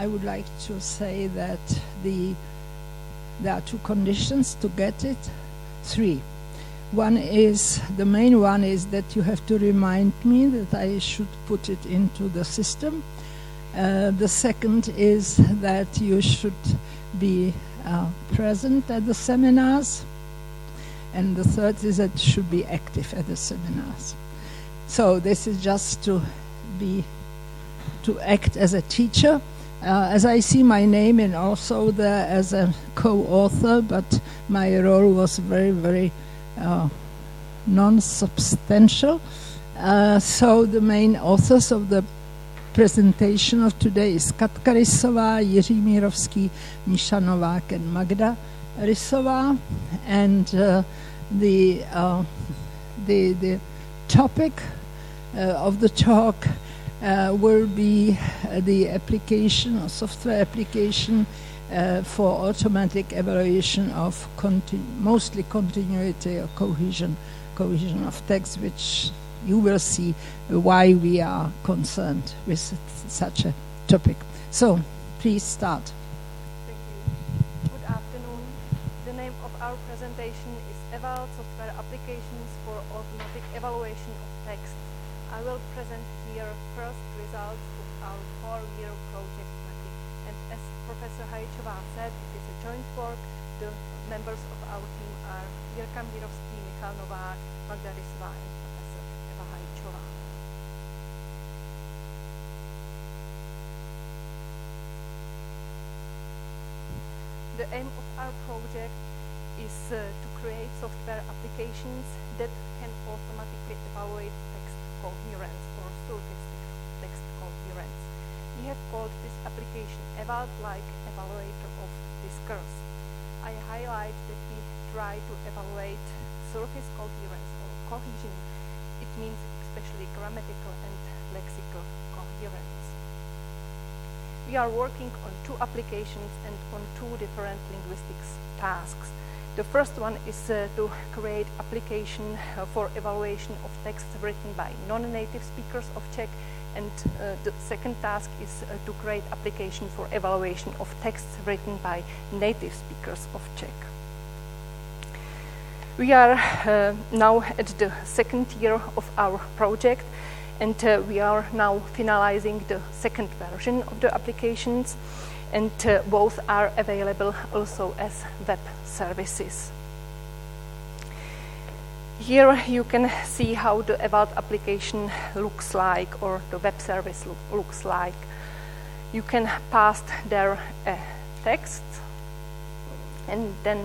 I would like to say that there are two conditions to get it. Three. The main one is that you have to remind me that I should put it into the system. The second is that you should be present at the seminars. And the third is that you should be active at the seminars. So this is just to act as a teacher. As I see my name in also there as a co-author, but my role was very, very non-substantial. So the main authors of the presentation of today is Katka Rysová, Jiří Mírovský, Míša Novák, and Magda Rysová. And the topic of the talk will be the application or software application for automatic evaluation of mostly continuity or cohesion of text, which you will see why we are concerned with such a topic. So, please start. Thank you. Good afternoon. The name of our presentation is Eval Software Applications for Automatic Evaluation of Text. I will present here first results of our 4-year project MATI. And as Professor Hajčová said, it is a joint work. The members of our team are Jirka Mírovský, Michal Novák, Magda Rysová, and Professor Eva Hajčová. The aim of our project is to create software applications that can automatically evaluate text coherence or surfaced text coherence. We have called this application Eval, like evaluator of discourse. I highlight that we try to evaluate surface coherence or cohesion. It means especially grammatical and lexical coherence. We are working on 2 applications and on 2 different linguistics tasks. The first one is to create application for evaluation of text written by non-native speakers of Czech, and the second task is to create application for evaluation of texts written by native speakers of Czech. We are now at the second year of our project, and we are now finalizing the second version of the applications, and both are available also as web services. Here you can see how the Eval application looks like, or the web service looks like. You can pass there a text and then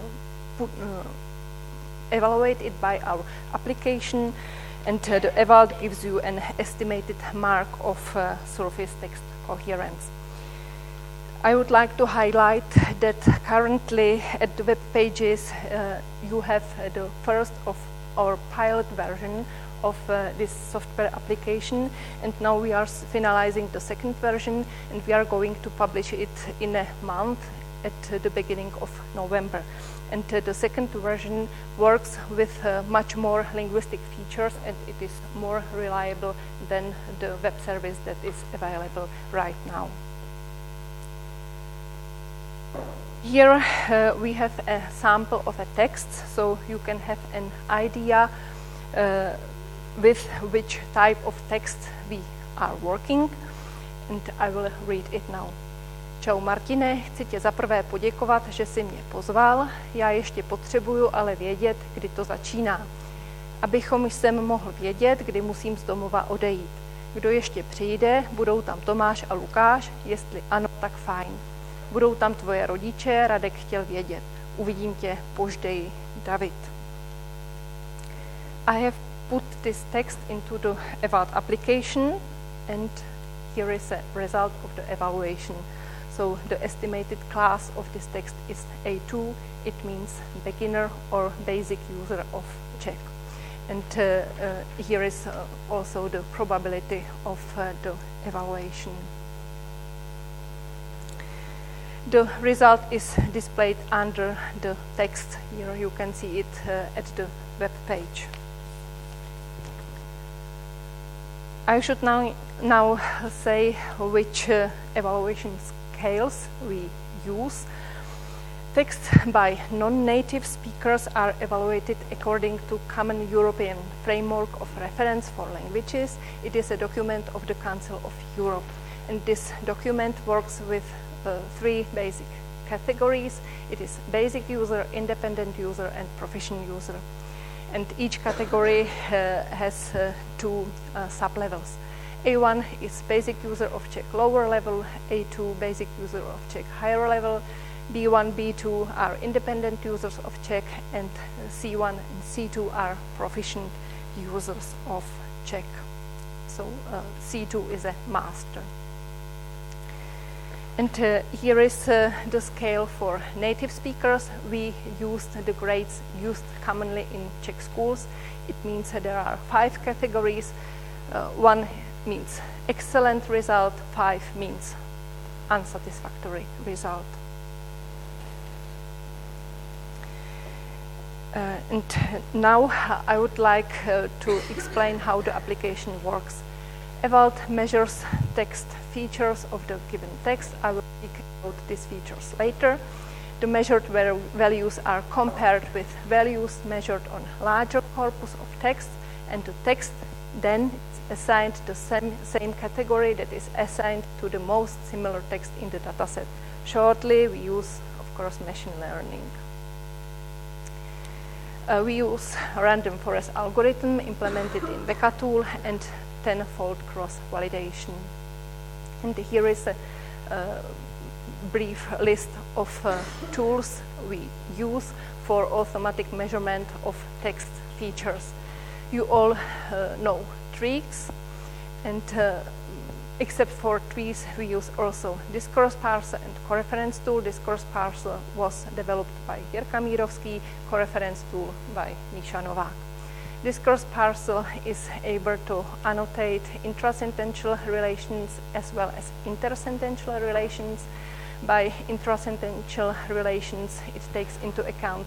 evaluate it by our application, and the Eval gives you an estimated mark of surface text coherence. I would like to highlight that currently at the web pages you have the first of our pilot version of this software application, and now we are finalizing the second version, and we are going to publish it in a month at the beginning of November. And the second version works with much more linguistic features, and it is more reliable than the web service that is available right now. Here we have a sample of a text, so you can have an idea with which type of text we are working, and I will read it now. Čau Martine, chci tě zaprvé poděkovat, že jsi mě pozval. Já ještě potřebuju ale vědět, kdy to začíná. Abychom jsem mohl vědět, kdy musím z domova odejít. Kdo ještě přijde, budou tam Tomáš a Lukáš, jestli ano, tak fajn. Budou tam tvoje rodiče, Radek chtěl vědět. Uvidím tě později, David. I have put this text into the Eval application, and here is a result of the evaluation. So the estimated class of this text is A2. It means beginner or basic user of Czech. And here is also the probability of the evaluation. The result is displayed under the text. Here you can see it at the web page. I should now say which evaluation scales we use. Text by non-native speakers are evaluated according to Common European Framework of Reference for Languages. It is a document of the Council of Europe, and this document works with three basic categories. It is basic user, independent user, and proficient user. And each category has two sub-levels. A1 is basic user of Czech lower level, A2 basic user of Czech higher level, B1, B2 are independent users of Czech, and C1 and C2 are proficient users of Czech. So C2 is a master. And here is the scale for native speakers. We used the grades used commonly in Czech schools. It means that there are 5 categories. 1 means excellent result, 5 means unsatisfactory result. And now I would like to explain how the application works. Evald measures text features of the given text. I will speak about these features later. The measured values are compared with values measured on larger corpus of text, and the text then is assigned the same category that is assigned to the most similar text in the dataset. Shortly, we use, of course, machine learning. We use a random forest algorithm implemented in Veka tool and 10-fold cross-validation. And here is a brief list of tools we use for automatic measurement of text features. You all know Trees, and except for Trees, we use also Discourse Parser and Coreference tool. Discourse Parser was developed by Jirka Mírovský, Coreference tool by Míša Novák. Discourse Parser is able to annotate intrasentential relations as well as intersentential relations. By intrasentential relations, it takes into account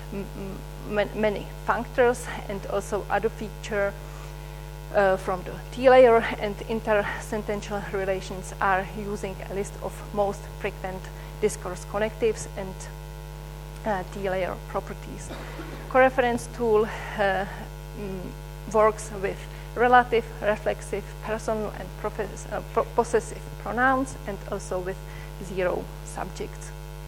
many functors and also other features from the T-layer, and intersentential relations are using a list of most frequent discourse connectives and T-layer properties. Coreference tool works with relative, reflexive, personal, and possessive pronouns, and also with 0 subjects.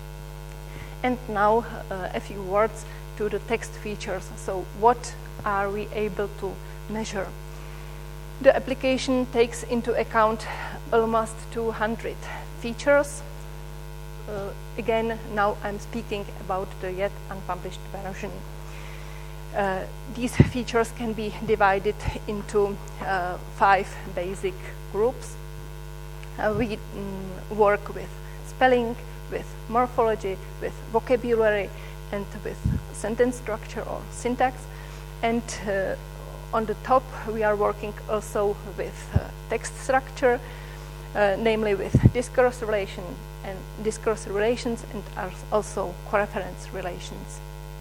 And now a few words to the text features. So what are we able to measure? The application takes into account almost 200 features. Again, now I'm speaking about the yet unpublished version. These features can be divided into 5 basic groups. We work with spelling, with morphology, with vocabulary, and with sentence structure or syntax. And on the top, we are working also with text structure, namely with discourse relations and also coreference relations.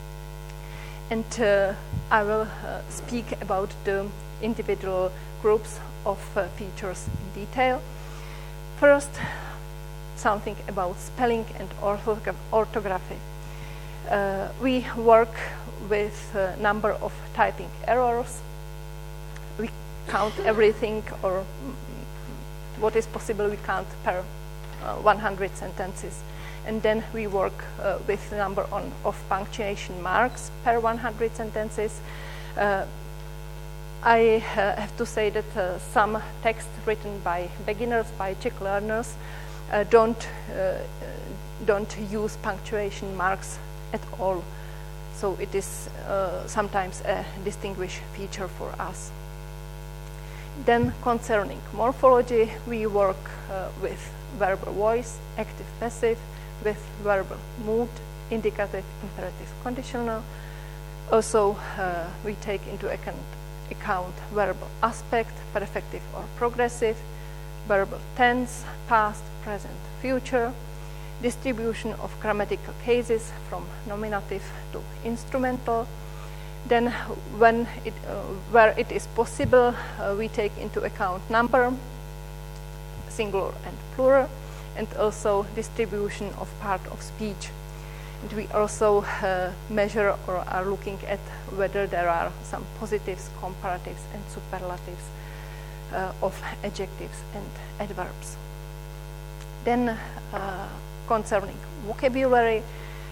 And I will speak about the individual groups of features in detail. First, something about spelling and orthography. We work with a number of typing errors. We count everything, or what is possible we count per 100 sentences. And then we work with the number of punctuation marks per 100 sentences. I have to say that some text written by beginners, by Czech learners, don't use punctuation marks at all. So it is sometimes a distinguished feature for us. Then concerning morphology, we work with verbal voice, active, passive, with verbal mood, indicative, imperative, conditional. Also, we take into account verbal aspect, perfective or progressive, verbal tense, past, present, future, distribution of grammatical cases from nominative to instrumental, Then where it is possible, we take into account number, singular and plural, and also distribution of part of speech. And we also measure or are looking at whether there are some positives, comparatives, and superlatives of adjectives and adverbs. Then concerning vocabulary,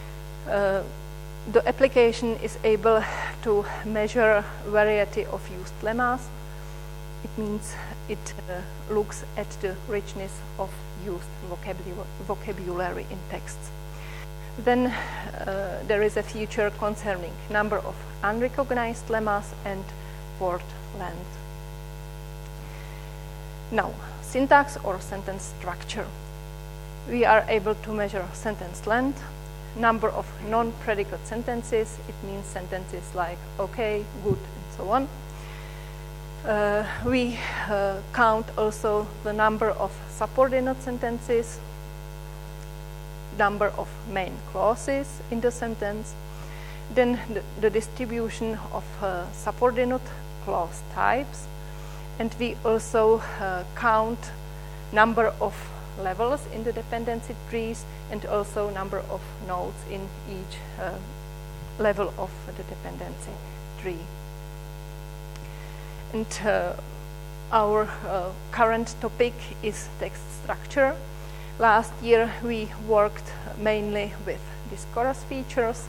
the application is able to measure variety of used lemmas. It means it looks at the richness of used vocabulary in texts. Then there is a feature concerning number of unrecognized lemmas and word length. Now, syntax or sentence structure. We are able to measure sentence length, number of non-predicate sentences. It means sentences like okay, good, and so on. We count also the number of subordinate sentences, number of main clauses in the sentence, then the distribution of subordinate clause types, and we also count number of levels in the dependency trees and also number of nodes in each level of the dependency tree. And our current topic is text structure. Last year we worked mainly with discourse features.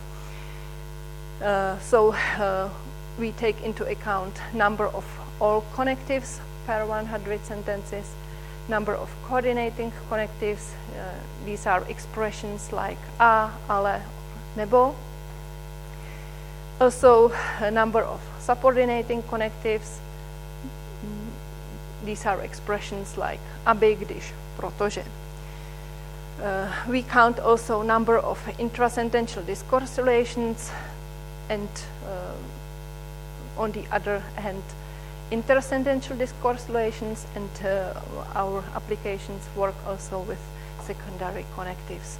So we take into account number of all connectives per 100 sentences, number of coordinating connectives. These are expressions like a, ale, nebo. Also a number of subordinating connectives. These are expressions like aby, když, protože. We count also number of intrasentential discourse relations and on the other hand intersentential discourse relations, and our applications work also with secondary connectives.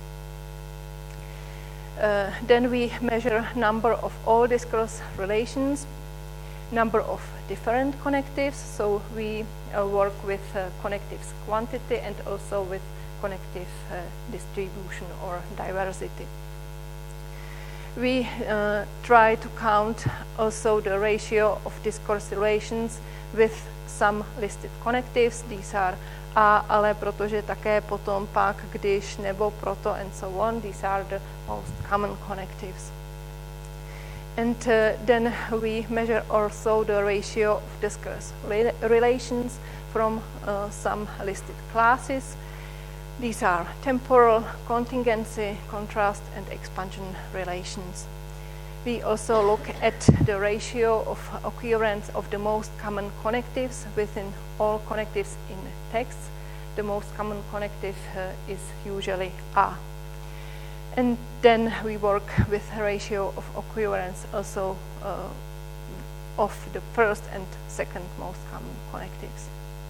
Then we measure number of all discourse relations, number of different connectives, so we work with connectives quantity and also with connective distribution or diversity. We try to count also the ratio of discourse relations with some listed connectives. These are a, ale, protože, také, potom, pak, když, nebo, proto, and so on. These are the most common connectives. And then we measure also the ratio of discourse relations from some listed classes. These are temporal, contingency, contrast, and expansion relations. We also look at the ratio of occurrence of the most common connectives within all connectives in text. The most common connective is usually a. And then we work with a ratio of occurrence also of the first and second most common connectives.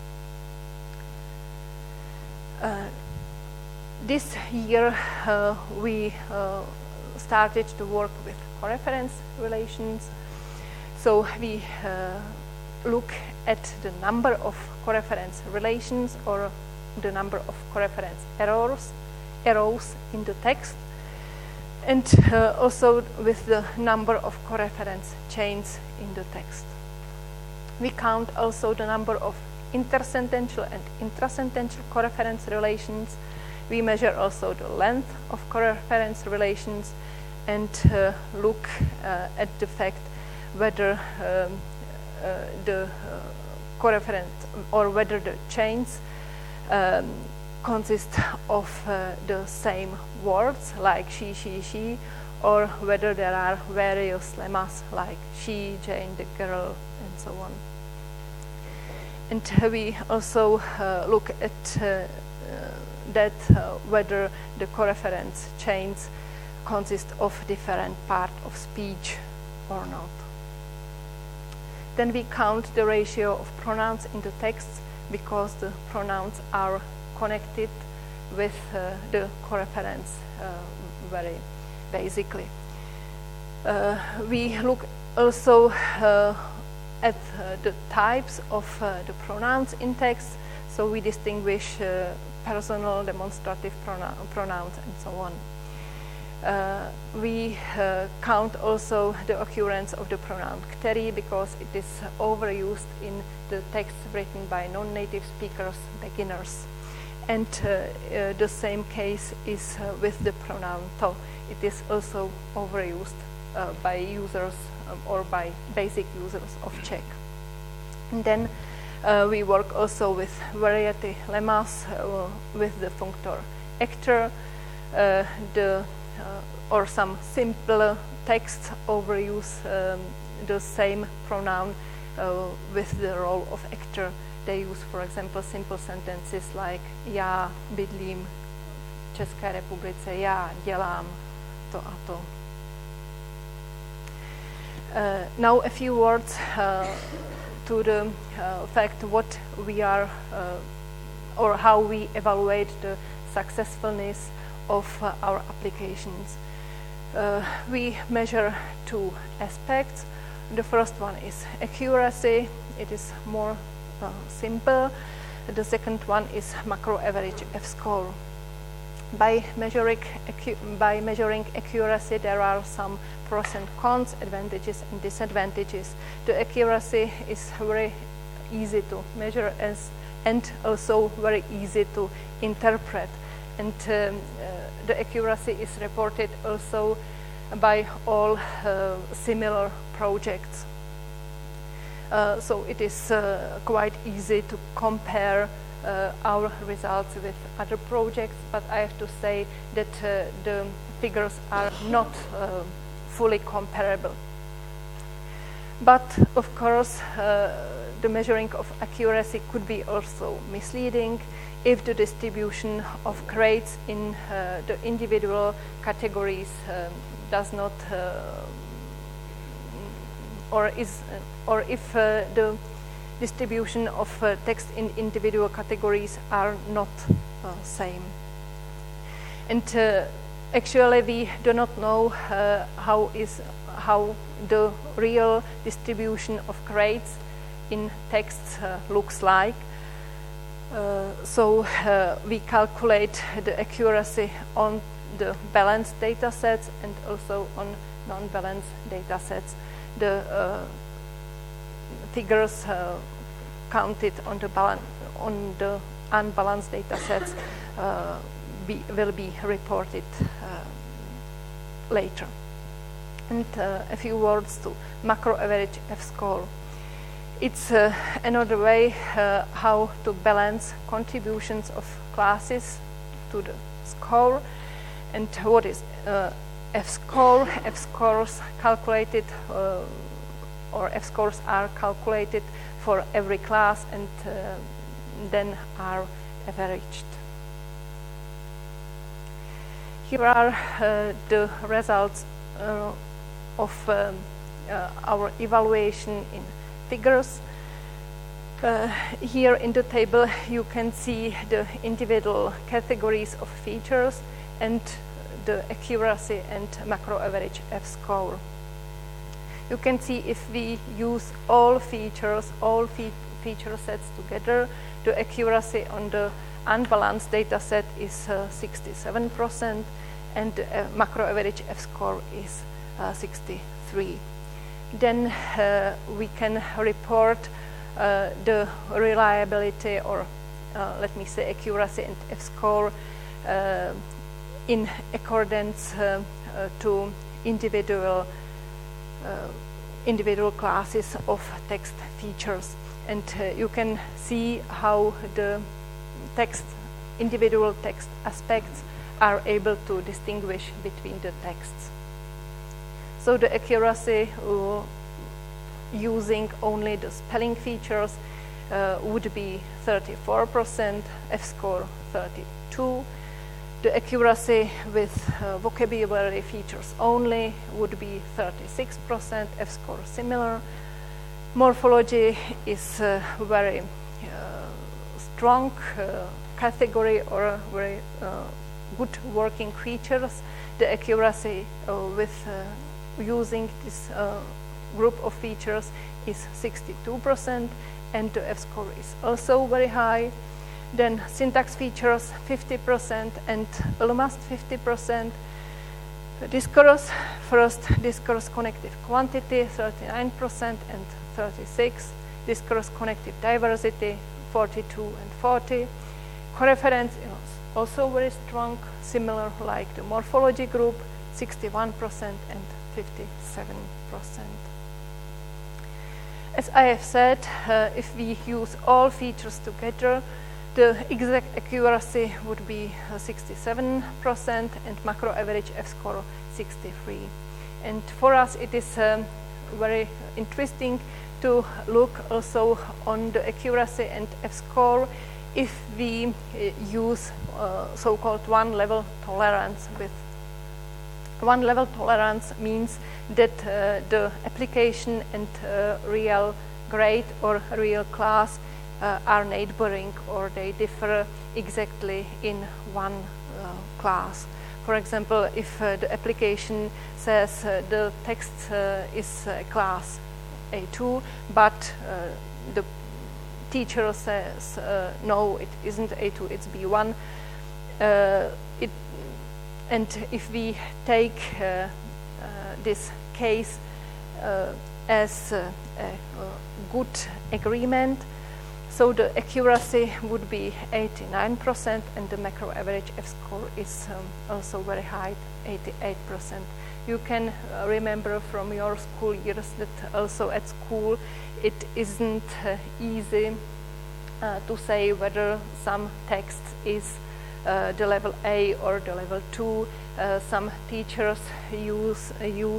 This year we started to work with coreference relations. So we look at the number of coreference relations or the number of coreference arrows in the text, and also with the number of coreference chains in the text. We count also the number of intersentential and intrasentential coreference relations. We measure also the length of coreference relations and look at the fact whether the coreference or whether the chains consist of the same words like she, or whether there are various lemmas like she, Jane, the girl, and so on. And we also look at that whether the coreference chains consist of different part of speech or not. Then we count the ratio of pronouns in the text because the pronouns are connected with the coreference very basically. We look also at the types of the pronouns in text. So we distinguish personal, demonstrative pronouns, and so on. We count also the occurrence of the pronoun který because it is overused in the text written by non-native speakers, beginners. And the same case is with the pronoun to. It is also overused by users or by basic users of Czech. And then we work also with variety lemmas with the functor actor, or some simple texts overuse the same pronoun with the role of actor. They use, for example, simple sentences like já bydlím v České republice, já dělám to a to. Now a few words to the fact what we are or how we evaluate the successfulness of our applications. We measure two aspects. The first one is accuracy. It is more simple. The second one is macro average F-score. By measuring accuracy, there are some pros and cons, advantages and disadvantages. The accuracy is very easy to measure and also very easy to interpret. And the accuracy is reported also by all similar projects. So it is quite easy to compare our results with other projects, but I have to say that the figures are not fully comparable. But of course, the measuring of accuracy could be also misleading if the distribution of grades in the individual categories does not, or if the distribution of text in individual categories are not same. And actually we do not know how the real distribution of grades in texts looks like. So we calculate the accuracy on the balanced data sets and also on non-balanced data sets. The figures counted on the unbalanced data sets will be reported later. And a few words to macro average F-score. It's another way how to balance contributions of classes to the score. And what is F-score? F-scores calculated or F-scores are calculated for every class and then are averaged. Here are the results of our evaluation in figures. Here in the table you can see the individual categories of features and the accuracy and macro average F-score. You can see if we use all features, all feature sets together, the accuracy on the unbalanced data set is 67% and the macro average F-score is 63. Then we can report the reliability or let me say accuracy and F-score in accordance to individual classes of text features. And you can see how the individual text aspects are able to distinguish between the texts. So the accuracy using only the spelling features would be 34%, F-score 32%. The accuracy with vocabulary features only would be 36%, F-score similar. Morphology is a very strong category or very good working features. The accuracy with using this group of features is 62%, and the F-score is also very high. Then syntax features 50% and almost 50%. Discourse, first discourse connective quantity 39% and 36%. Discourse connective diversity 42 and 40%. Coreference is also very strong, similar like the morphology group, 61% and 57%. As I have said, if we use all features together, the exact accuracy would be 67% and macro average F-score 63%. And for us it is very interesting to look also on the accuracy and F-score if we use so-called one-level tolerance. With one-level tolerance means that the application and real grade or real class are neighboring, or they differ exactly in one class. For example, if the application says the text is class A2, but the teacher says no, it isn't A2, it's B1, and if we take this case as a good agreement, so the accuracy would be 89% and the macro average F-score is also very high, 88%. You can remember from your school years that also at school it isn't easy to say whether some text is the level A or the level 2. Some teachers use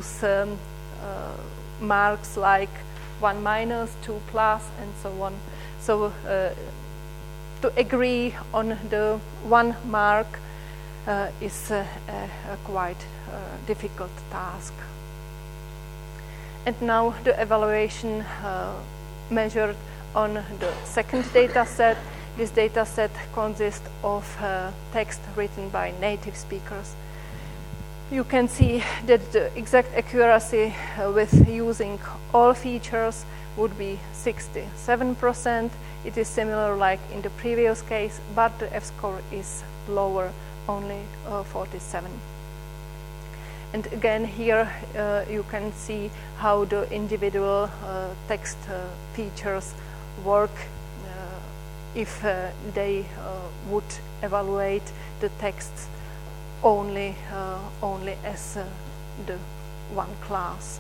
marks like 1-, 2+, and so on. So to agree on the 1 mark is a quite difficult task. And now the evaluation measured on the second data set. This data set consists of text written by native speakers. You can see that the exact accuracy with using all features would be 67%. It is similar like in the previous case, but the F-score is lower, only 47. And again here you can see how the individual text features work if they would evaluate the text only as the one class.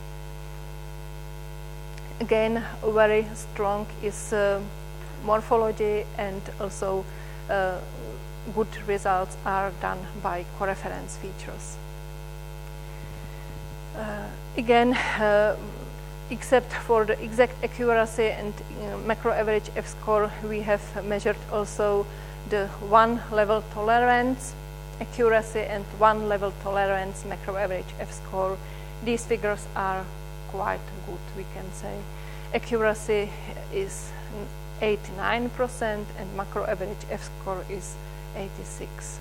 Again, very strong is morphology, and also good results are done by coreference features. Again, except for the exact accuracy and macro average F-score, we have measured also the one-level tolerance accuracy and one-level tolerance macro average F-score. These figures are quite good, we can say. Accuracy is 89% and macro average F-score is 86.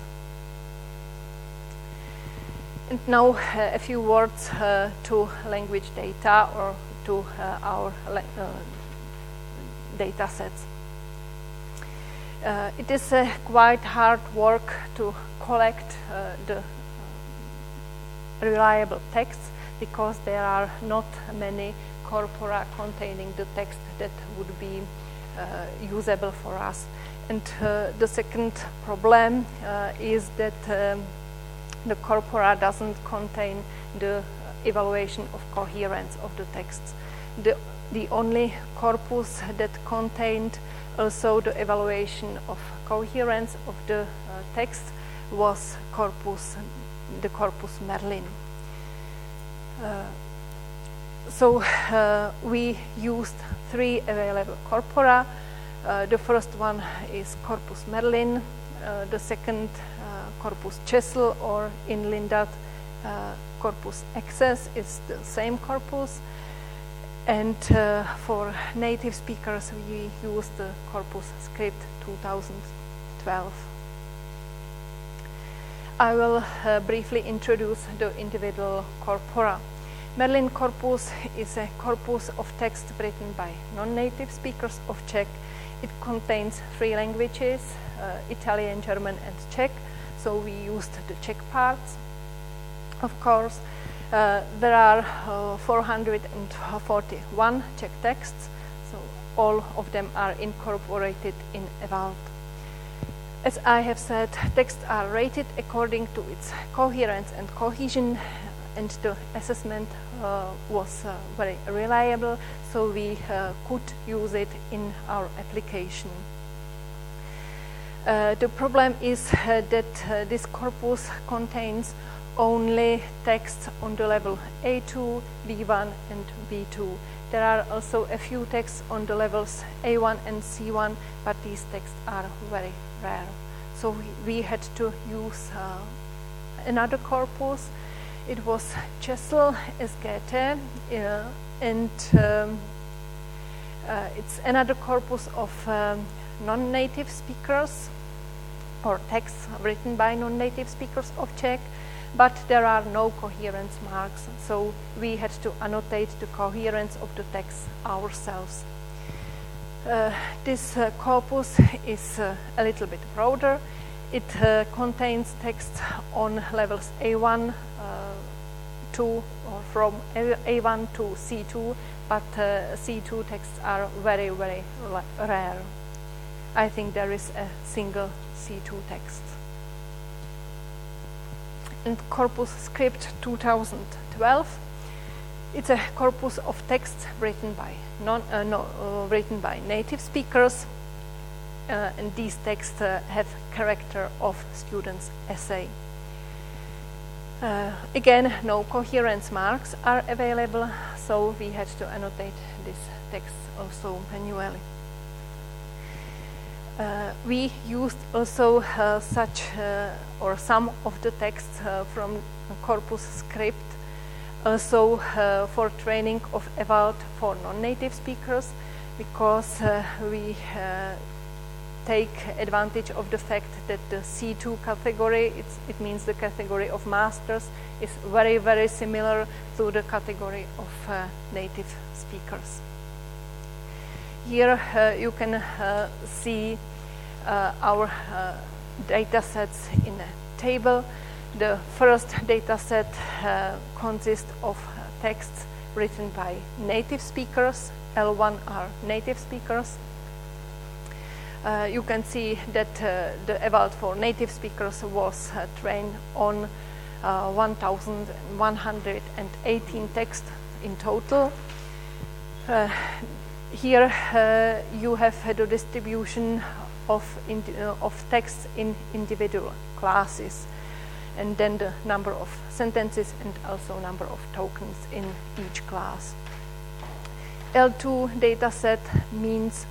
And now a few words to language data, or to our data sets. It is quite hard work to collect the reliable texts, because there are not many corpora containing the text that would be usable for us. And the second problem is that the corpora doesn't contain the evaluation of coherence of the texts. The only corpus that contained also the evaluation of coherence of the text was the corpus Merlin. So we used 3 available corpora. The first one is corpus Merlin, the second corpus Chesil, or in Lindart corpus Access is the same corpus, and for native speakers we used the corpus Script 2012. I will briefly introduce the individual corpora. Merlin corpus is a corpus of text written by non-native speakers of Czech. It contains 3 languages, Italian, German and Czech, so we used the Czech parts. Of course, there are 441 Czech texts, so all of them are incorporated in EVALT. As I have said, texts are rated according to its coherence and cohesion, and the assessment was very reliable, so we could use it in our application. The problem is that this corpus contains only texts on the level A2, B1 and B2. There are also a few texts on the levels A1 and C1, but these texts are very rare. So we had to use another corpus. It was Česl SGT, and it's another corpus of non-native speakers or texts written by non-native speakers of Czech, but there are no coherence marks, so we had to annotate the coherence of the text ourselves. This corpus is a little bit broader. It contains text on levels A1 to or from A1 to C2, but C2 texts are very, very rare. I think there is a single C2 text. And Corpus Script 2012. It's a corpus of texts written by native speakers, and these texts have character of students' essay. Again, no coherence marks are available, so we had to annotate this text also manually. We used also or some of the texts from Corpus Script also for training of EVALT for non-native speakers, because we take advantage of the fact that the C2 category, it means the category of masters, is very, very similar to the category of native speakers. Here you can see our data sets in a table. The first data set consists of texts written by native speakers. L1 are native speakers. You can see that the EVALT for native speakers was trained on 1,118 texts in total. Here you have the distribution of texts in individual classes, and then the number of sentences and also number of tokens in each class. L2 dataset means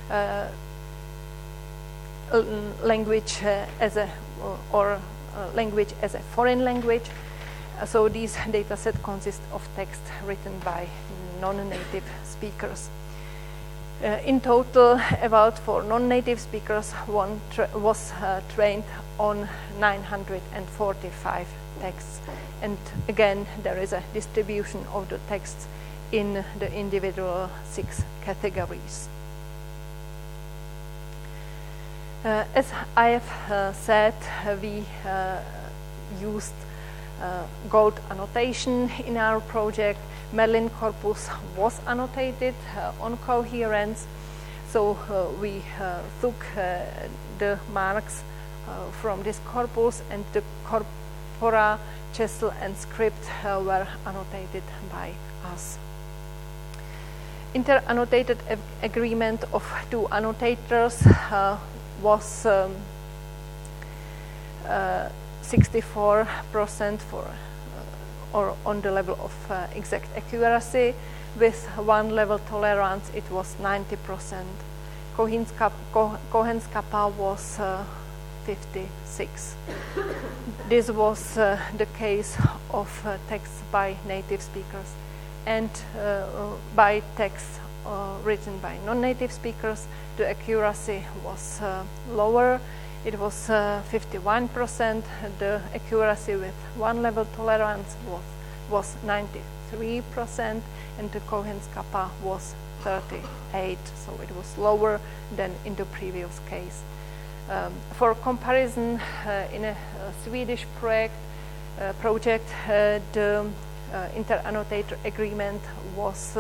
language as a language as a foreign language. So these dataset consist of text written by non-native speakers. In total, EVALT for non-native speakers was trained on 945 texts, and again there is a distribution of the texts in the individual 6 categories. As I have said, we used gold annotation in our project. Merlin corpus was annotated on coherence, so we took the marks from this corpus, and the corpora, Česl and script were annotated by us. Inter-annotated agreement of 2 annotators was 64% for or on the level of exact accuracy. With 1 level tolerance, it was 90%. Cohen's kappa was 56. This was the case of texts by native speakers, and by texts written by non-native speakers, the accuracy was lower. It was 51%. The accuracy with 1 level tolerance was was 93%, and the coherence kappa was 38, so it was lower than in the previous case. For comparison, in a Swedish project, the inter-annotator agreement was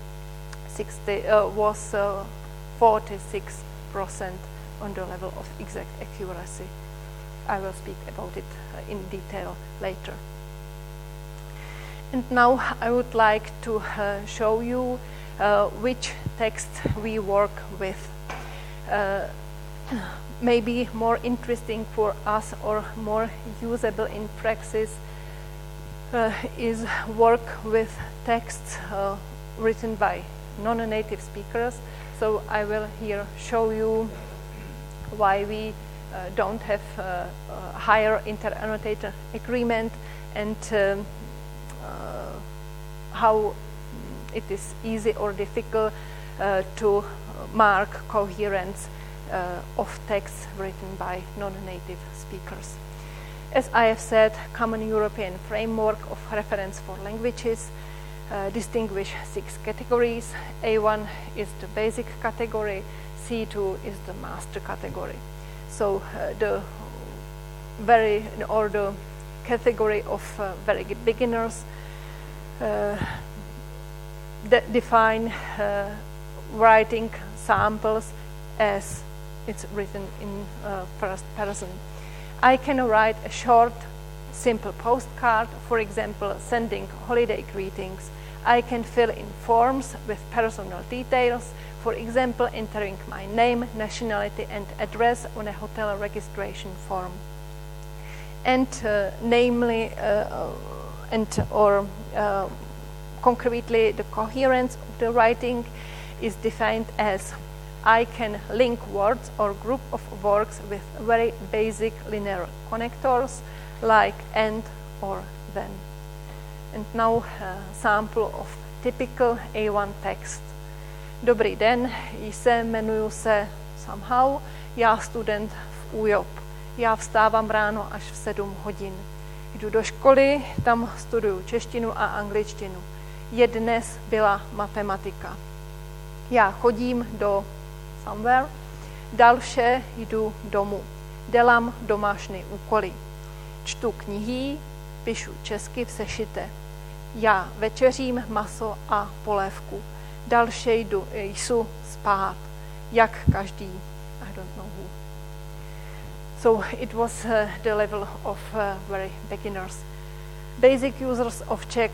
46% on the level of exact accuracy. I will speak about it in detail later. And now I would like to show you which text we work with. Maybe more interesting for us or more usable in practice is work with texts written by non-native speakers. So I will here show you why we don't have a higher inter-annotator agreement, and how it is easy or difficult to mark coherence of texts written by non-native speakers. As I have said, Common European Framework of Reference for Languages distinguish 6 categories. A1 is the basic category, C2 is the master category. So the category of very good beginners define writing samples as it's written in first person. I can write a short, simple postcard, for example, sending holiday greetings. I can fill in forms with personal details, for example, entering my name, nationality, and address on a hotel registration form. And concretely, the coherence of the writing is defined as I can link words or group of words with very basic linear connectors like and or then. And now a sample of typical A1 text. Dobrý den, jmenuji se somehow, já student v ÚJOP. Já vstávám ráno až v 7 hodin. Jdu do školy, tam studuju češtinu a angličtinu. Dnes byla matematika. Já chodím do somewhere, dalše jdu domů. Dělám domášní úkoly. Čtu knihy, píšu česky v sešite. Já večeřím maso a polévku. Další jdu spát, jak každý. I don't know who. So it was the level of very beginners. Basic users of Czech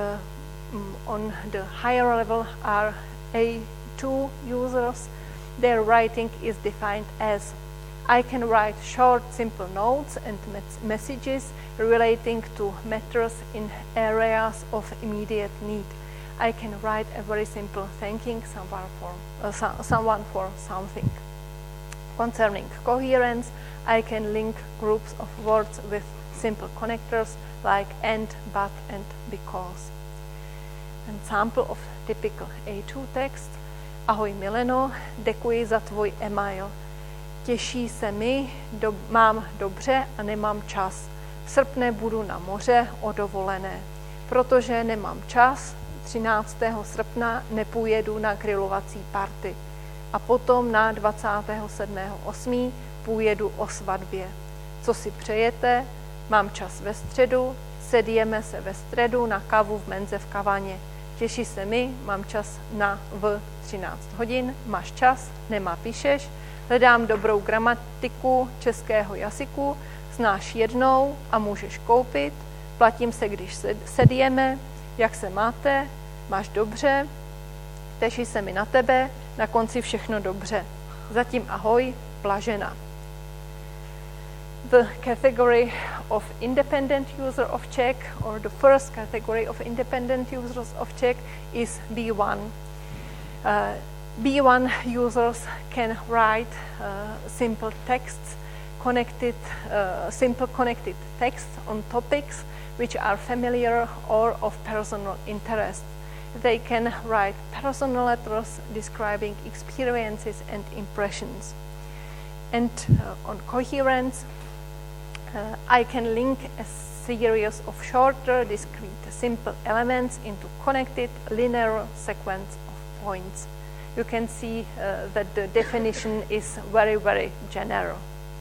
on the higher level are A2 users. Their writing is defined as I can write short, simple notes and messages relating to matters in areas of immediate need. I can write a very simple thanking someone for something. Concerning coherence, I can link groups of words with simple connectors like and, but, and because. An sample of typical A2 text. Ahoj Mileno, děkuji za tvůj e-mail. Těší se mi, mám dobře a nemám čas. V srpnu budu na moře o dovolené. Protože nemám čas, 13. srpna nepůjedu na grilovací party. A potom na 27.8. půjedu o svatbě. Co si přejete? Mám čas ve středu, sedíme se ve středu na kávu v menze v Kavaně. Těší se mi, mám čas v 13 hodin, máš čas, nemá píšeš, hledám dobrou gramatiku českého jazyku, znáš jednou a můžeš koupit, platím se, když sedíme, jak se máte, máš dobře, těší se mi na tebe, na konci všechno dobře. Zatím ahoj, Blažena. The category of independent user of Czech, or the first category of independent users of Czech, is B1. B1 users can write simple texts, simple connected texts on topics which are familiar or of personal interest. They can write personal letters describing experiences and impressions. And on coherence, I can link a series of shorter, discrete, simple elements into connected linear sequence of points. You can see that the definition is very, very general.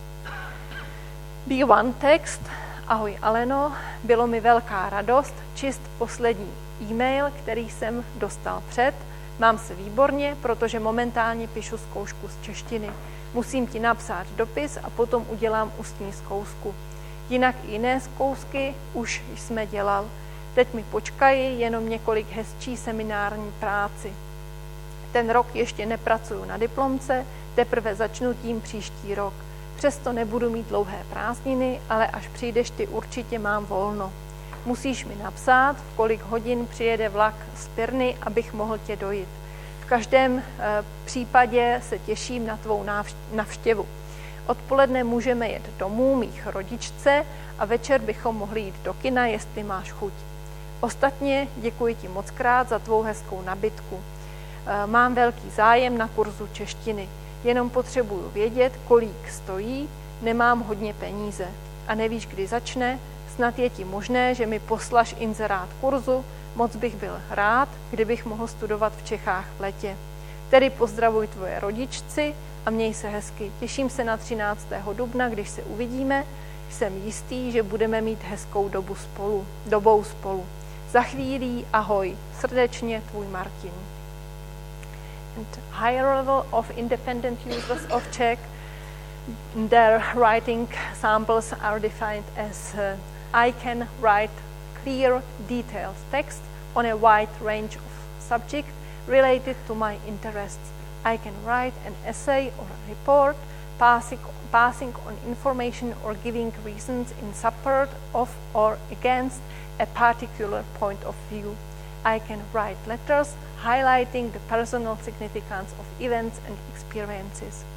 B1 text. Ahoj Aleno, bylo mi velká radost číst poslední e-mail, který jsem dostal před. Mám se výborně, protože momentálně píšu zkoušku z češtiny. Musím ti napsat dopis a potom udělám ústní zkoušku. Jinak i jiné zkousky už jsme dělal. Teď mi počkají jenom několik hezčí seminární práci. Ten rok ještě nepracuju na diplomce, teprve začnu tím příští rok. Přesto nebudu mít dlouhé prázdniny, ale až přijdeš ty, určitě mám volno. Musíš mi napsat, v kolik hodin přijede vlak z Pirny, abych mohl tě dojít. V každém případě se těším na tvou návštěvu. Odpoledne můžeme jet domů mých rodičce a večer bychom mohli jít do kina, jestli máš chuť. Ostatně děkuji ti mockrát za tvou hezkou nabídku. Mám velký zájem na kurzu češtiny. Jenom potřebuju vědět, kolik stojí, nemám hodně peníze. A nevíš, kdy začne? Snad je ti možné, že mi poslaš inzerát kurzu, moc bych byl rád, kdybych mohl studovat v Čechách v letě. Tedy pozdravuj tvoje rodičci a měj se hezky. Těším se na 13. dubna, když se uvidíme. Jsem jistý, že budeme mít hezkou dobou spolu. Za chvílí ahoj. Srdečně tvůj Martin. And higher level of independent users of Czech, their writing samples are defined as I can write clear, detailed text on a wide range of subjects related to my interests. I can write an essay or a report, passing on information or giving reasons in support of or against a particular point of view. I can write letters highlighting the personal significance of events and experiences.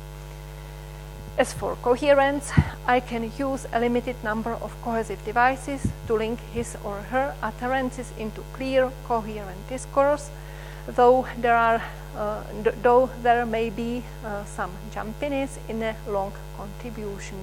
As for coherence, I can use a limited number of cohesive devices to link his or her utterances into clear, coherent discourse, though there may be some jumpiness in a long contribution.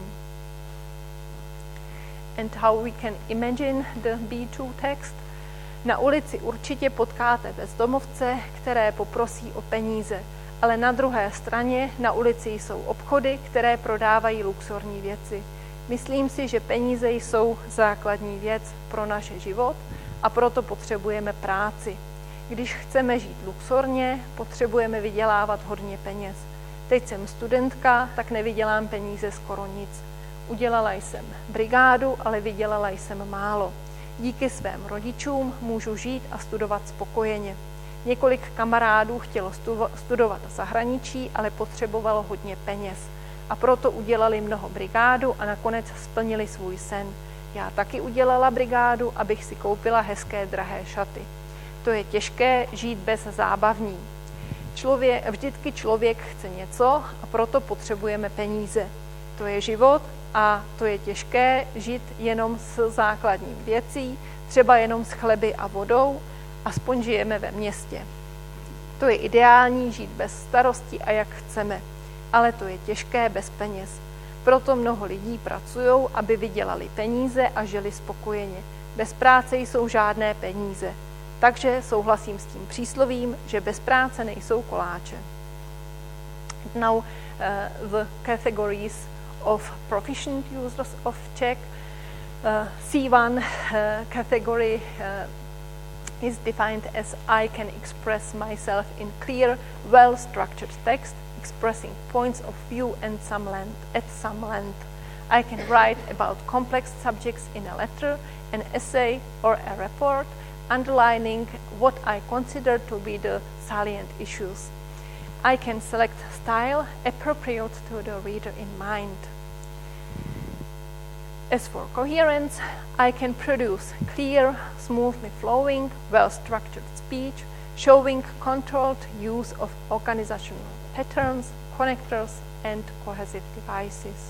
And how we can imagine the B2 text? Na ulici určitě potkáte bezdomovce, které poprosí o peníze, ale na druhé straně na ulici jsou obchody, které prodávají luxurní věci. Myslím si, že peníze jsou základní věc pro náš život a proto potřebujeme práci. Když chceme žít luxurně, potřebujeme vydělávat hodně peněz. Teď jsem studentka, tak nevydělám peníze skoro nic. Udělala jsem brigádu, ale vydělala jsem málo. Díky svým rodičům můžu žít a studovat spokojeně. Několik kamarádů chtělo studovat v zahraničí, ale potřebovalo hodně peněz. A proto udělali mnoho brigádu a nakonec splnili svůj sen. Já taky udělala brigádu, abych si koupila hezké drahé šaty. To je těžké žít bez zábavní. Vždycky člověk chce něco a proto potřebujeme peníze. To je život a to je těžké žít jenom s základní věcí, třeba jenom s chleby a vodou, aspoň žijeme ve městě. To je ideální žít bez starostí a jak chceme, ale to je těžké bez peněz. Proto mnoho lidí pracují, aby vydělali peníze a žili spokojeně. Bez práce jsou žádné peníze. Takže souhlasím s tím příslovím, že bez práce nejsou koláče. Now the categories of proficient users of Czech. C1 category is defined as I can express myself in clear, well-structured text, expressing points of view and at some length. I can write about complex subjects in a letter, an essay, or a report, underlining what I consider to be the salient issues. I can select style appropriate to the reader in mind. As for coherence, I can produce clear, smoothly flowing, well-structured speech, showing controlled use of organizational patterns, connectors, and cohesive devices.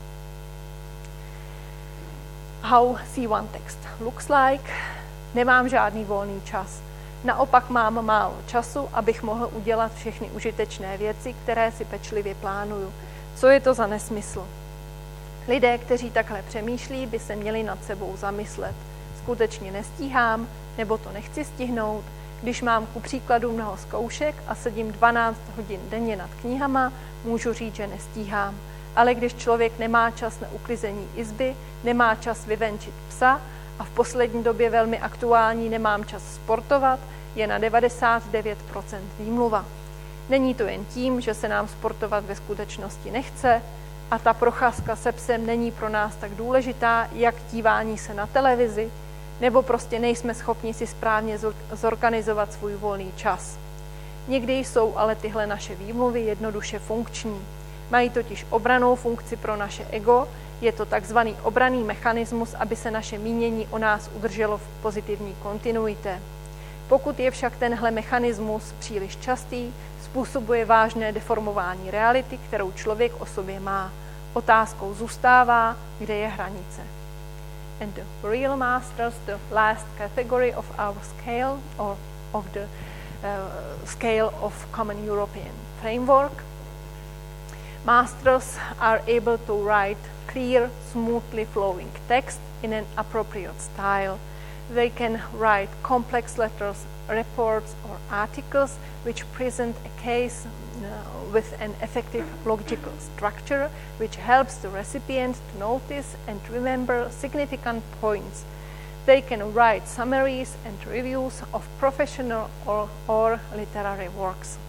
How C1 text looks like. Nemám žádný volný čas. Naopak mám málo času, abych mohl udělat všechny užitečné věci, které si pečlivě plánuju. Co je to za nesmysl? Lidé, kteří takhle přemýšlí, by se měli nad sebou zamyslet. Skutečně nestíhám, nebo to nechci stihnout? Když mám ku příkladu mnoho zkoušek a sedím 12 hodin denně nad knihama, můžu říct, že nestíhám. Ale když člověk nemá čas na uklizení izby, nemá čas vyvenčit psa a v poslední době velmi aktuální nemám čas sportovat, je na 99% výmluva. Není to jen tím, že se nám sportovat ve skutečnosti nechce a ta procházka se psem není pro nás tak důležitá, jak dívání se na televizi, nebo prostě nejsme schopni si správně zorganizovat svůj volný čas. Někdy jsou ale tyhle naše výmluvy jednoduše funkční. Mají totiž obrannou funkci pro naše ego, je to takzvaný obranný mechanismus, aby se naše mínění o nás udrželo v pozitivní kontinuitě. Pokud je však tenhle mechanismus příliš častý, způsobuje vážné deformování reality, kterou člověk o sobě má. Otázkou zůstává, kde je hranice. And the real masters, the last category of our scale, or of the scale of Common European Framework. Masters are able to write clear, smoothly flowing text in an appropriate style. They can write complex letters, reports, or articles which present a case with an effective logical structure which helps the recipient to notice and remember significant points. They can write summaries and reviews of professional or literary works.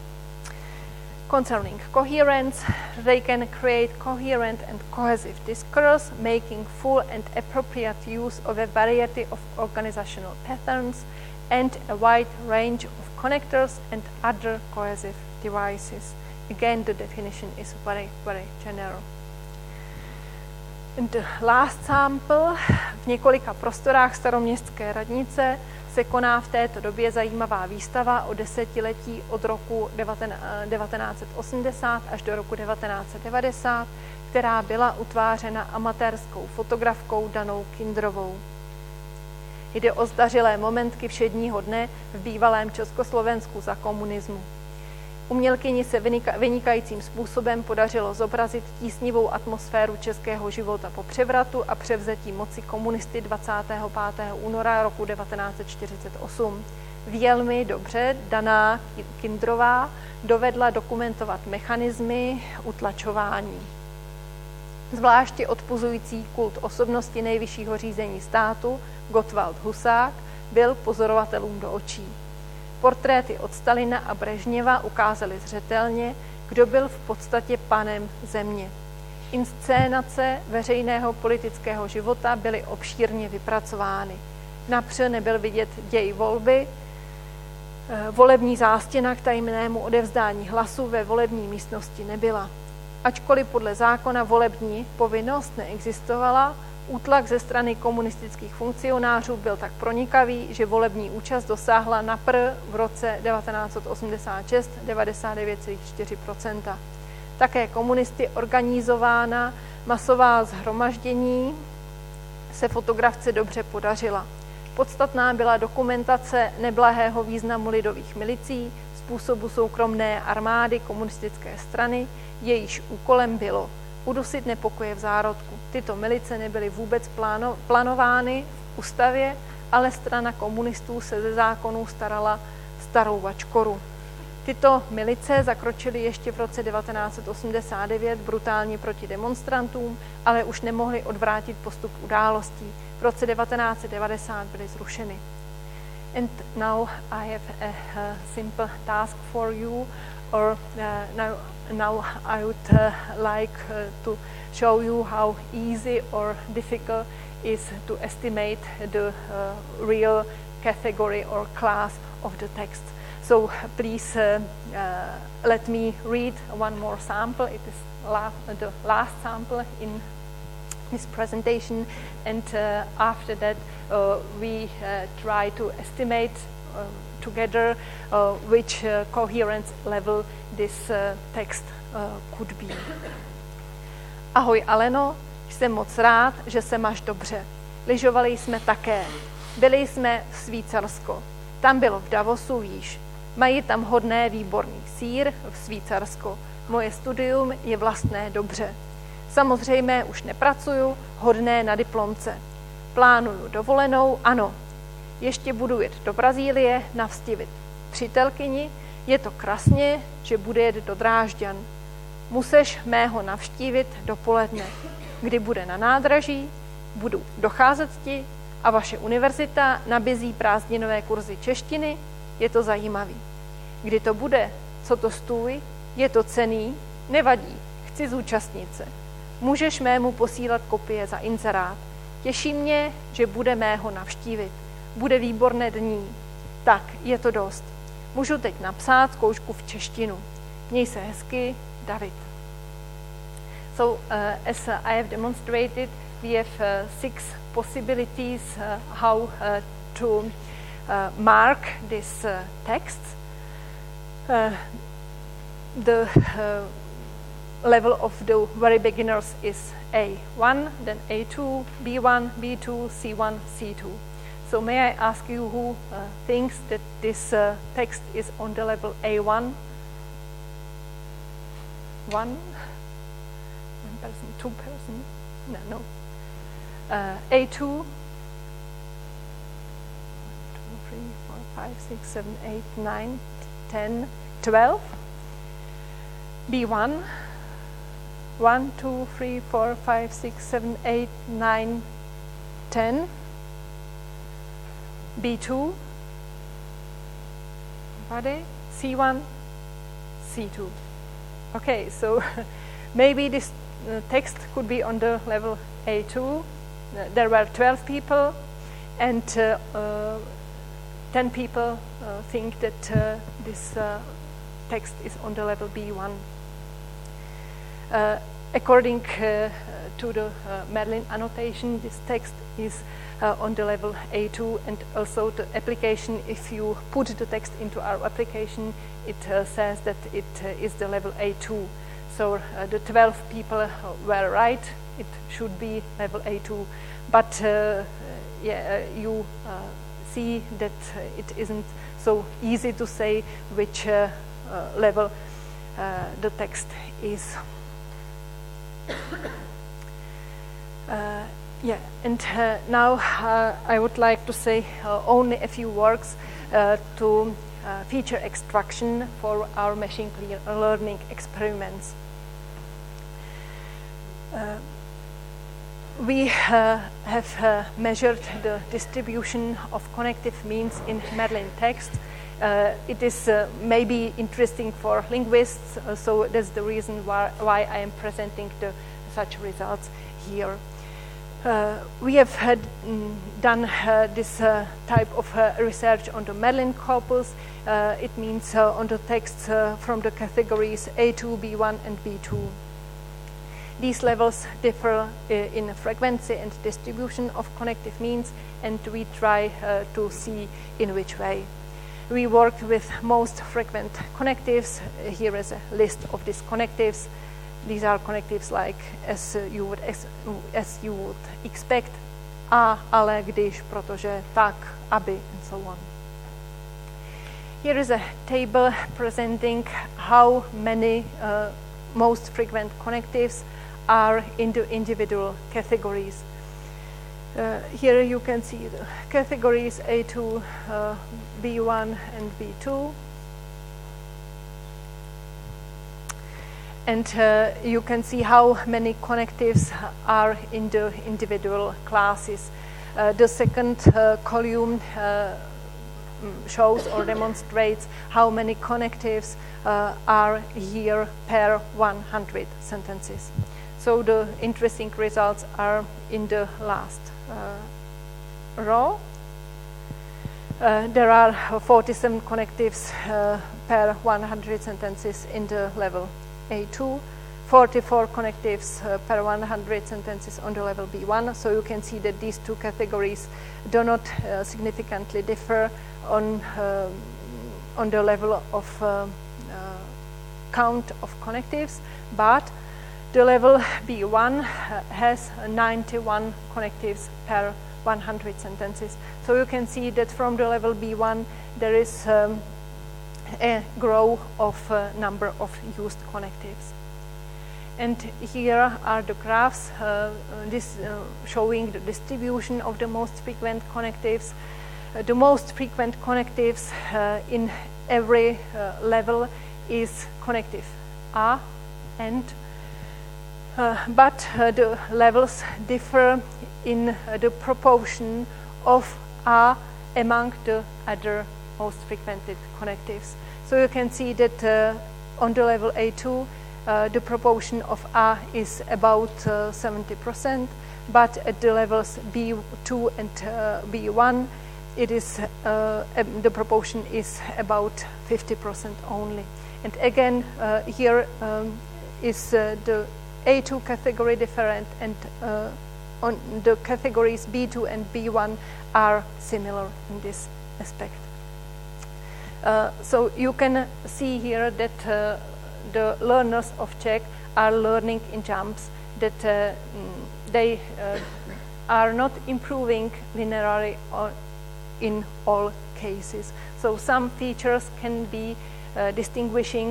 Concerning coherence, they can create coherent and cohesive discourse, making full and appropriate use of a variety of organizational patterns and a wide range of connectors and other cohesive devices. Again, the definition is very, very general. And the last sample, v několika prostorách Staroměstské radnice se koná v této době zajímavá výstava o desetiletí od roku 1980 až do roku 1990, která byla utvářena amatérskou fotografkou Danou Kindrovou. Jde o zdařilé momentky všedního dne v bývalém Československu za komunismu. Umělkyni se vynikajícím způsobem podařilo zobrazit tísnivou atmosféru českého života po převratu a převzetí moci komunisty 25. února roku 1948. Velmi dobře Daná Kindrová dovedla dokumentovat mechanismy utlačování. Zvláště odpuzující kult osobnosti nejvyššího řízení státu Gottwald Husák byl pozorovatelům do očí. Portréty od Stalina a Brežněva ukázaly zřetelně, kdo byl v podstatě panem země. Inscénace veřejného politického života byly obšírně vypracovány. Napřed nebyl vidět děj volby, volební zástěna k tajemnému odevzdání hlasu ve volební místnosti nebyla. Ačkoliv podle zákona volební povinnost neexistovala, útlak ze strany komunistických funkcionářů byl tak pronikavý, že volební účast dosáhla na v roce 1986 99,4%. Také komunisty organizována masová shromaždění se fotografce dobře podařila. Podstatná byla dokumentace neblahého významu lidových milicí, způsobu soukromé armády komunistické strany, jejíž úkolem bylo udusit nepokoje v zárodku. Tyto milice nebyly vůbec plánovány v ústavě, ale strana komunistů se ze zákonů starala starou vačkoru. Tyto milice zakročily ještě v roce 1989 brutálně proti demonstrantům, ale už nemohly odvrátit postup událostí. V roce 1990 byly zrušeny. And now I have a simple task for you, or now I would like to show you how easy or difficult is to estimate the real category or class of the text. So please let me read one more sample. It is the last sample in this presentation, and after that we try to estimate together which coherence level this text could be. Ahoj Aleno, jsem moc rád, že se máš dobře. Lyžovali jsme také. Byli jsme v Švýcarsko. Tam bylo v Davosu, víš. Mají tam hodné výborný sýr v Švýcarsko. Moje studium je vlastné dobře. Samozřejmé už nepracuju, hodné na diplomce. Plánuju dovolenou, ano. Ještě budu jet do Brazílie navštívit přítelkyni, je to krásně, že bude jet do Drážďan. Musíš mého navštívit dopoledne, kdy bude na nádraží, budu docházet ti a vaše univerzita nabízí prázdninové kurzy češtiny, je to zajímavý. Kdy to bude, co to stůj, je to cenný, nevadí, chci zúčastnit se. Můžeš mému posílat kopie za inzerát. Těší mě, že bude mého navštívit. Bude výborné dní. Tak, je to dost. Můžu teď napsat zkoušku v češtinu. Měj se hezky, David. So, as I have demonstrated, we have 6 possibilities how to mark this text. The level of the very beginners is A1, then A2, B1, B2, C1, C2. So may I ask you who thinks that this text is on the level A1? One person, 2 person? No. A2, 2, 3, 4, 5, 6, 7, 8, 9, 10, 12. B1, 1, 2, 3, 4, 5, 6, 7, 8, 9, 10. B2, body, C1, C2. Okay, so maybe this text could be on the level A2. There were 12 people, and 10 people think that this text is on the level B1. According to the Merlin annotation, this text is on the level A2, and also the application, if you put the text into our application, it says that it is the level A2. So the 12 people were right, it should be level A2. But you see that it isn't so easy to say which level the text is. Now I would like to say only a few words to feature extraction for our machine learning experiments. We have measured the distribution of connective means in Merlin text. It is maybe interesting for linguists, so that's the reason why I am presenting such results here. We have done this type of research on the Merlin corpus. It means on the texts from the categories A2, B1, and B2. These levels differ in frequency and distribution of connective means, and we try to see in which way. We work with most frequent connectives. Here is a list of these connectives. These are connectives like as you would expect, a, ale, když, protože, tak, aby, and so on. Here is a table presenting how many most frequent connectives are in the individual categories. Here you can see the categories A2, B1, and B2. And you can see how many connectives are in the individual classes. The second column shows or demonstrates how many connectives are here per 100 sentences. So the interesting results are in the last row. There are 47 connectives per 100 sentences in the level A2, 44 connectives per 100 sentences on the level B1. So you can see that these two categories do not significantly differ on the level of count of connectives, but the level B1 has 91 connectives per 100 sentences. So you can see that from the level B1 there is a growth of number of used connectives. And here are the graphs showing the distribution of the most frequent connectives. The most frequent connectives in every level is connective A, and but the levels differ in the proportion of A among the other most frequented connectives. So you can see that on the level A2, the proportion of A is about 70%, but at the levels B2 and B1, it is the proportion is about 50% only. And again, here is the A2 category different, and on the categories B2 and B1 are similar in this aspect. So you can see here that the learners of Czech are learning in jumps, that they are not improving linearly in all cases. So some features can be distinguishing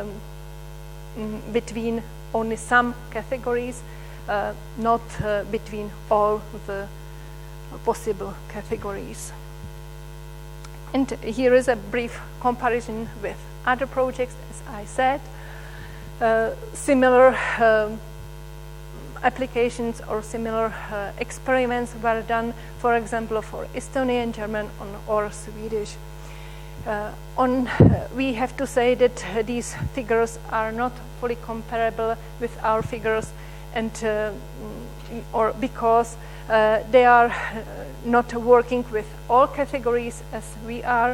between only some categories, not between all the possible categories. And here is a brief comparison with other projects, as I said. Similar applications or similar experiments were done, for example, for Estonian, German, or Swedish. We have to say that these figures are not fully comparable with our figures, and or because they are not working with all categories as we are.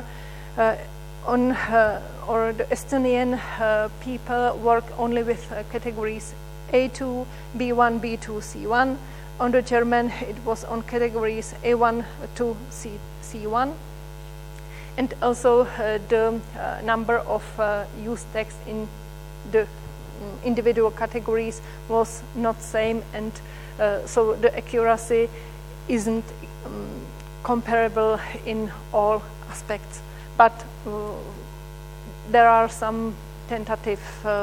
Or the Estonian people work only with categories A2, B1, B2, C1. On the German, it was on categories A1 to C1. And also the number of used text in the individual categories was not same, and so the accuracy isn't comparable in all aspects. But there are some tentative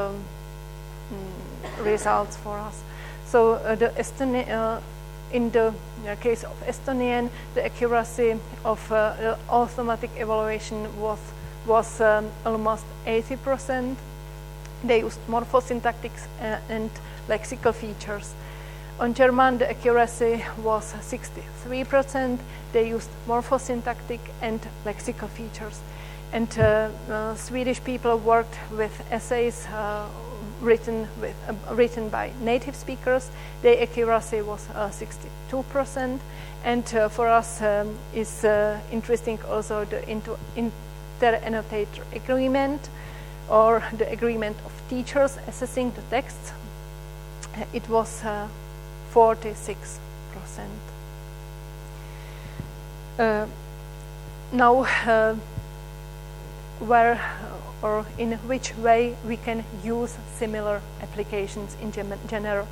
results for us. So in the case of Estonian, the accuracy of automatic evaluation was almost 80%. They used morphosyntactics and lexical features. On German, the accuracy was 63%. They used morphosyntactic and lexical features. And Swedish people worked with essays written by native speakers. Their accuracy was 62%. And for us is interesting also the inter-annotator agreement, or the agreement of teachers assessing the texts. It was 46%. Now, where or in which way we can use similar applications in general.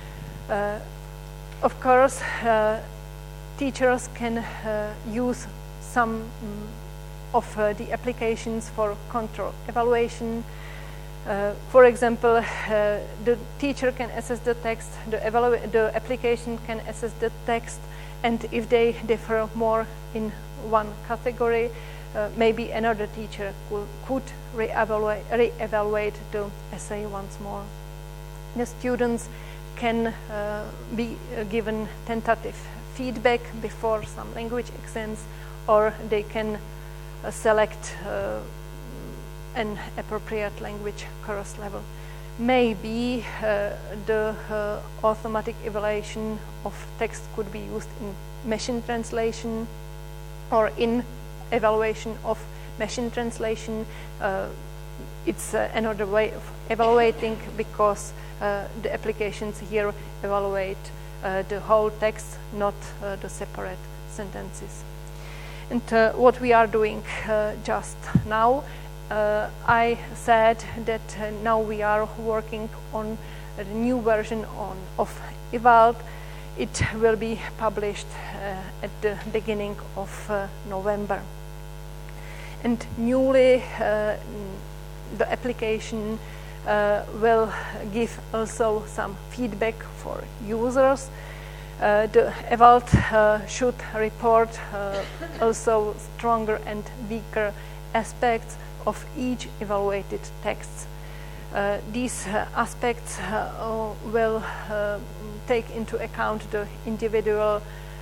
Of course, teachers can use some of the applications for control evaluation. For example, the teacher can assess the text, the application can assess the text, and if they differ more in one category, maybe another teacher could re-evaluate the essay once more. The students can be given tentative feedback before some language exams, or they can select an appropriate language course level. Maybe the automatic evaluation of text could be used in machine translation, or in evaluation of machine translation. It's another way of evaluating, because the applications here evaluate the whole text, not the separate sentences. And what we are doing just now, I said that now we are working on a new version of EVALT. It will be published at the beginning of November. And newly, the application will give also some feedback for users. The eval should report also stronger and weaker aspects of each evaluated text. These aspects will take into account the individual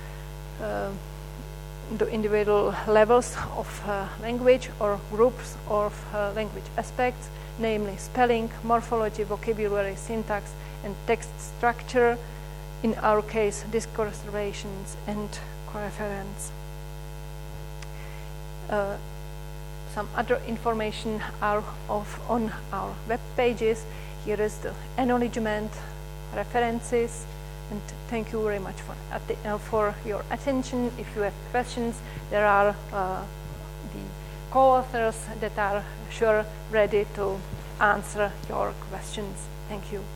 levels of language or groups of language aspects, namely spelling, morphology, vocabulary, syntax, and text structure. In our case, discourse reservations and coreference. Some other information are on our web pages. Here is the acknowledgement, references, and thank you very much for your attention. If you have questions, there are the co-authors that are sure ready to answer your questions. Thank you.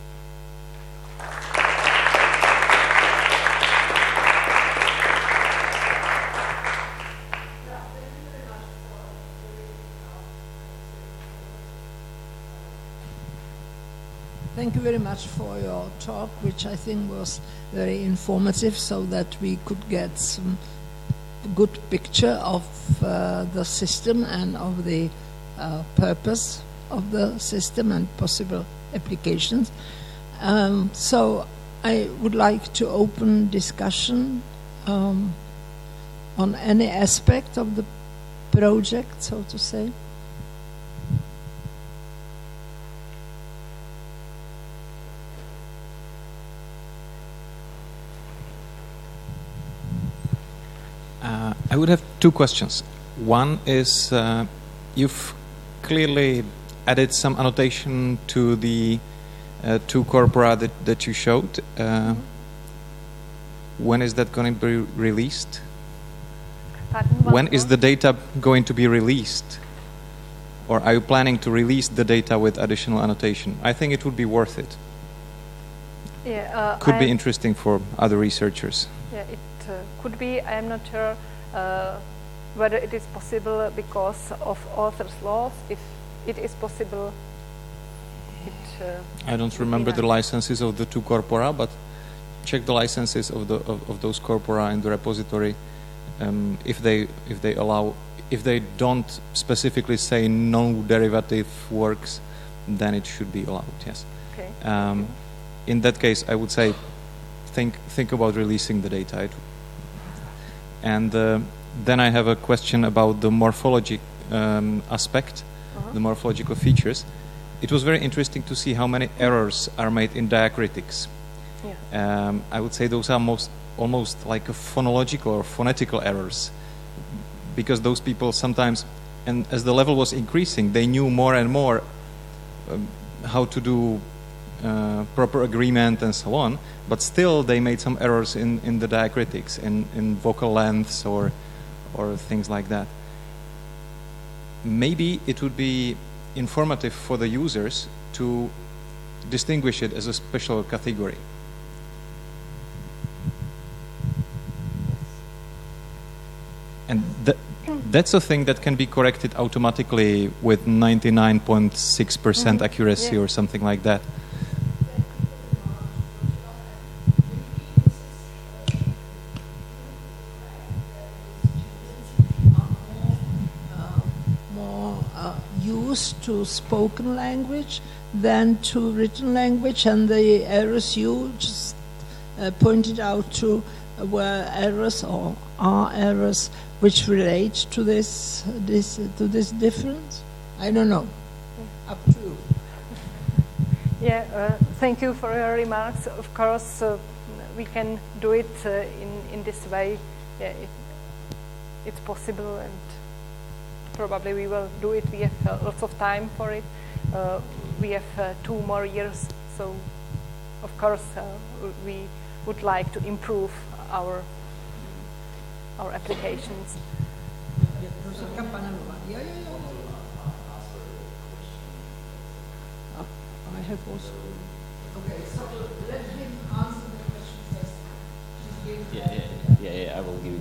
Thank you very much for your talk, which I think was very informative, so that we could get some good picture of the system and of the purpose of the system and possible applications. So I would like to open discussion on any aspect of the project, so to say. I would have two questions. One is, you've clearly added some annotation to the two corpora that you showed. When is that going to be released? When is the data going to be released? Or are you planning to release the data with additional annotation? I think it would be worth it. Yeah, could be interesting for other researchers. Yeah, it could be. I am not sure whether it is possible because of author's laws. If it is possible, I don't remember the licenses of the two corpora, but check the licenses of those corpora in the repository. If they don't specifically say no derivative works, then it should be allowed. Yes. Okay. In that case, I would say think about releasing the data. And then I have a question about the morphology aspect, the morphological features. It was very interesting to see how many errors are made in diacritics. Yeah. I would say those are almost like a phonological or phonetical errors, because those people sometimes, and as the level was increasing, they knew more and more how to do proper agreement and so on, but still they made some errors in the diacritics, in vocal lengths or things like that. Maybe it would be informative for the users to distinguish it as a special category. And that's a thing that can be corrected automatically with 99.6% accuracy or something like that. Used to spoken language than to written language, and the errors you just pointed out to were errors or are errors which relate to this difference. I don't know. Up to you. Yeah, thank you for your remarks. Of course, we can do it in this way. Yeah, it's possible, and probably we will do it. We have lots of time for it. We have 2 more years, so of course we would like to improve our applications. I have also. Okay, so let him answer the question first. Yeah, I will give it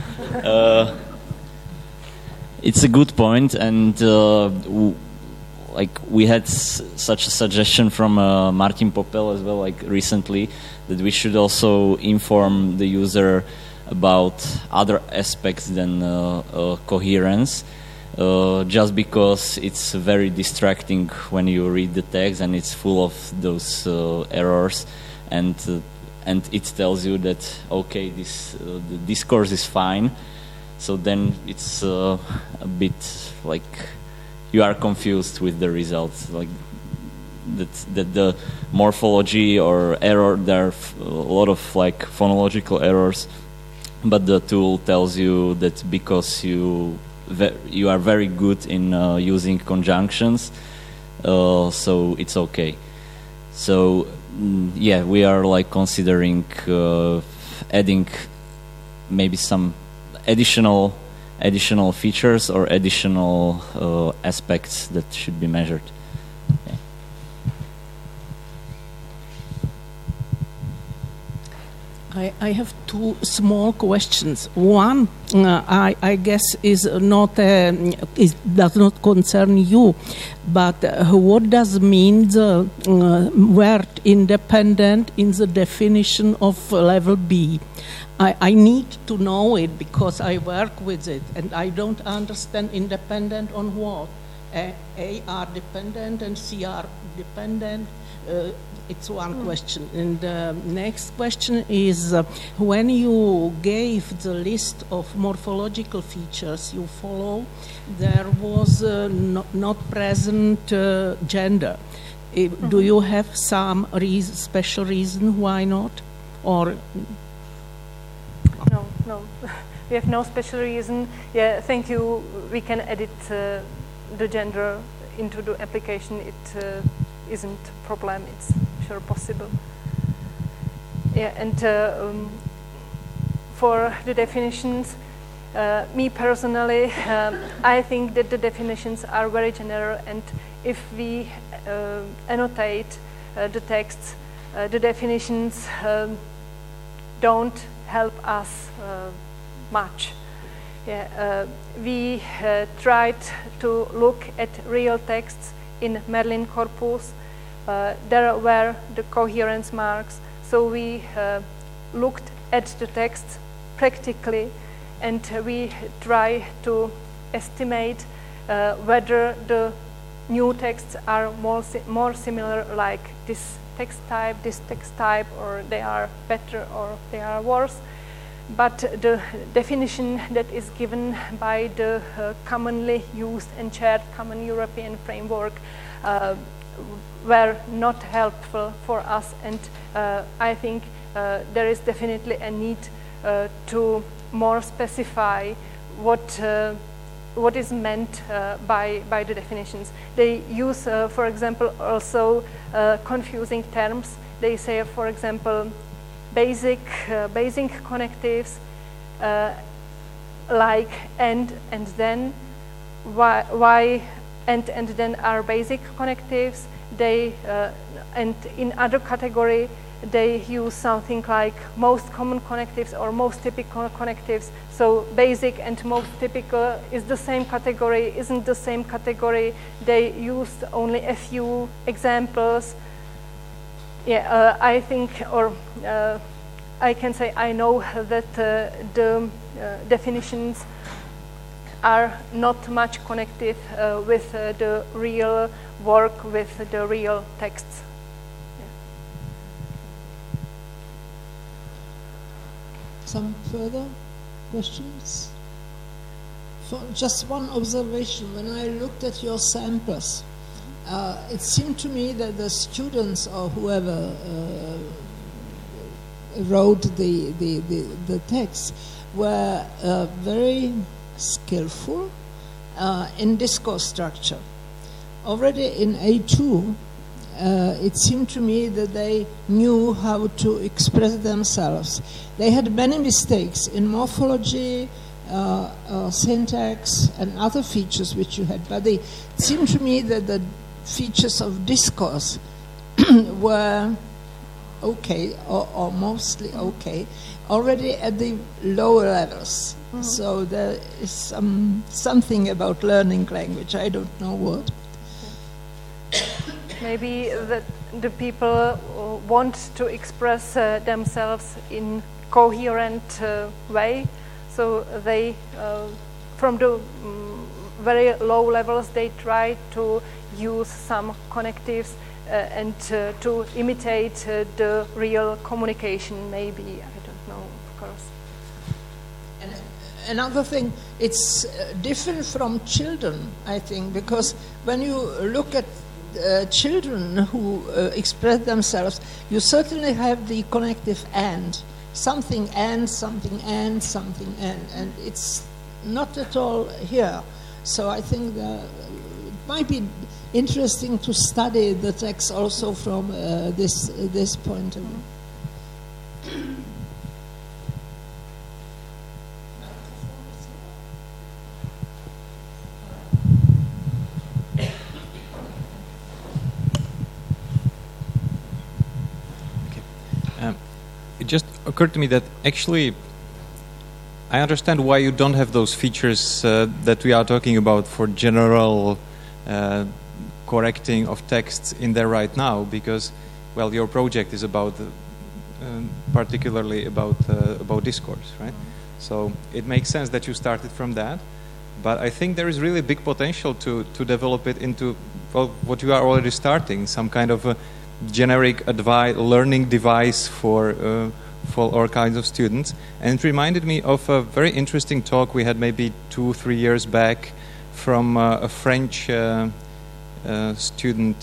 back. It's a good point, and like we had such a suggestion from Martin Popel as well, like recently, that we should also inform the user about other aspects than coherence, just because it's very distracting when you read the text and it's full of those errors, and it tells you that okay, the discourse is fine. So then it's a bit like you are confused with the results, like that the morphology or error, there are a lot of like phonological errors, but the tool tells you that because you are very good in using conjunctions, so it's okay. So yeah, we are like considering adding maybe some additional features or additional aspects that should be measured. Okay. I have two small questions. One, I guess, is not does not concern you, but what does mean the word independent in the definition of level B? I need to know it because I work with it, and I don't understand independent on what. A are dependent and C are dependent. It's one question. And the next question is, when you gave the list of morphological features you follow, there was not present gender. Do you have some special reason why not? Or No, we have no special reason. Yeah, thank you. We can edit the gender into the application. It isn't a problem. It's sure possible. Yeah, and for the definitions, me personally, I think that the definitions are very general, and if we annotate the texts, the definitions don't help us much. Yeah, we tried to look at real texts in Merlin corpus. There were the coherence marks, so we looked at the text practically, and we try to estimate whether the new texts are more similar, like this text type, or they are better or they are worse. But the definition that is given by the commonly used and shared common European framework were not helpful for us, and I think there is definitely a need to more specify what is meant by the definitions. They use, for example, also confusing terms. They say, for example, basic connectives like and then. Why and then are basic connectives. They and in other category they use something like most common connectives or most typical connectives. So basic and most typical is the same category, isn't the same category. They used only a few examples. Yeah, I think, or I can say I know that the definitions are not much connected with the real work, with the real texts. Some further questions? Just one observation. When I looked at your samplers, it seemed to me that the students or whoever wrote the text were very skillful in discourse structure. Already in A2, it seemed to me that they knew how to express themselves. They had many mistakes in morphology, syntax, and other features which you had, but it seemed to me that the features of discourse were okay, or mostly okay, already at the lower levels. Mm-hmm. So there is something about learning language, I don't know what. maybe that the people want to express themselves in coherent way, so they from the very low levels they try to use some connectives and to imitate the real communication, maybe, I don't know, of course. And another thing, it's different from children, I think, because when you look at children who express themselves, you certainly have the connective and, something and, something and, something and it's not at all here. So I think it might be interesting to study the text also from this point of view. It just occurred to me that actually I understand why you don't have those features that we are talking about for general correcting of texts in there right now, because, well, your project is about particularly about discourse, right? So it makes sense that you started from that, but I think there is really big potential to develop it into, well, what you are already starting, some kind of a generic learning device for all kinds of students. And it reminded me of a very interesting talk we had maybe 2-3 years back from a French student,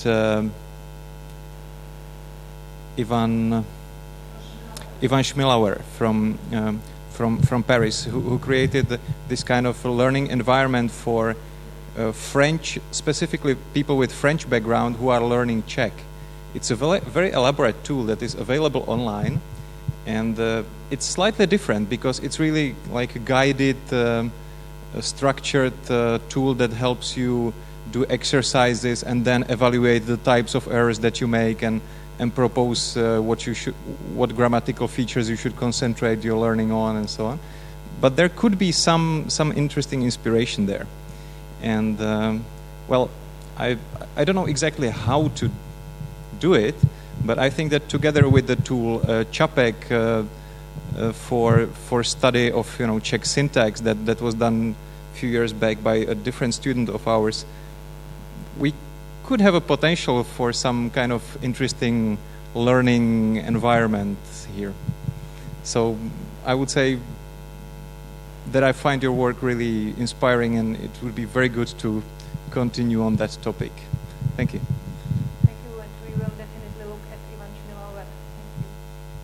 Ivan Schmilauer from Paris, who created this kind of learning environment for French, specifically people with French background who are learning Czech. It's a very elaborate tool that is available online, and it's slightly different because it's really like a guided, structured tool that helps you do exercises and then evaluate the types of errors that you make and propose what grammatical features you should concentrate your learning on and so on. But there could be some interesting inspiration there, and well, I don't know exactly how to do it, but I think that together with the tool Čapek for study of Czech syntax that was done a few years back by a different student of ours, we could have a potential for some kind of interesting learning environment here. So I would say that I find your work really inspiring, and it would be very good to continue on that topic. Thank you. Thank you, and we will definitely look at Ivan Schmilauer. Thank you.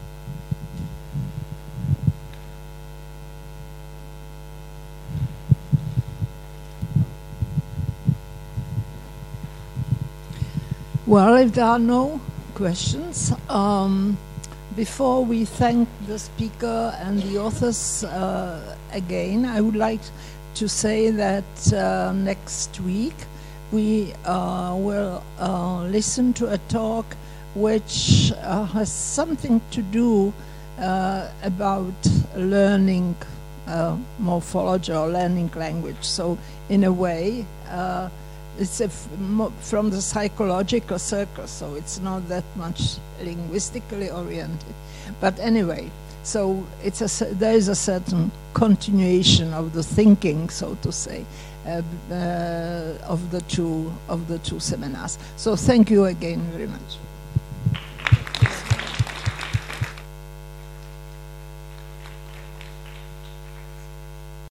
Well, if there are no questions, before we thank the speaker and the authors again, I would like to say that next week we will listen to a talk which has something to do about learning morphology or learning language. So in a way, it's from the psychological circle, so it's not that much linguistically oriented. But anyway, so there is a certain continuation of the thinking, so to say, of the two seminars. So thank you again very much.